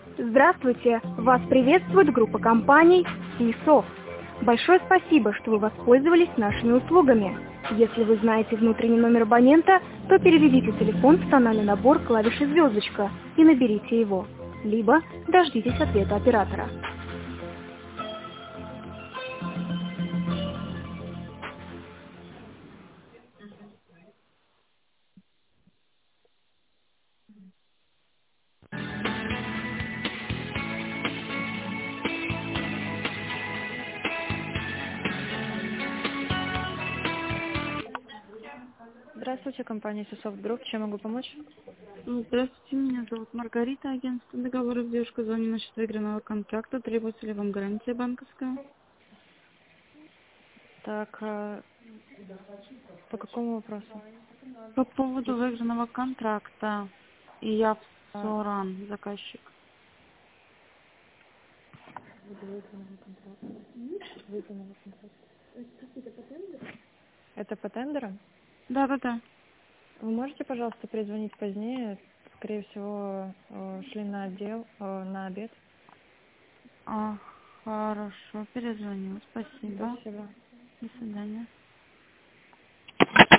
Здравствуйте! Вас приветствует группа компаний CSoft. Большое спасибо, что вы воспользовались нашими услугами. Если вы знаете внутренний номер абонента, то переведите телефон в тональный набор клавиши «звездочка» и наберите его. Либо дождитесь ответа оператора. Здравствуйте, компания CSoft Group. Чем могу помочь? Здравствуйте, меня зовут Маргарита, агентство договоров девушка. Звоню насчет выигранного контракта. Требуется ли вам гарантия банковская? Так, по какому вопросу? По поводу выигранного контракта. И я в А, Соран, заказчик. Это по тендерам? Да. Вы можете, пожалуйста, перезвонить позднее? Скорее всего, шли на отдел, на обед. Хорошо, перезвоню. Спасибо. Спасибо. До свидания.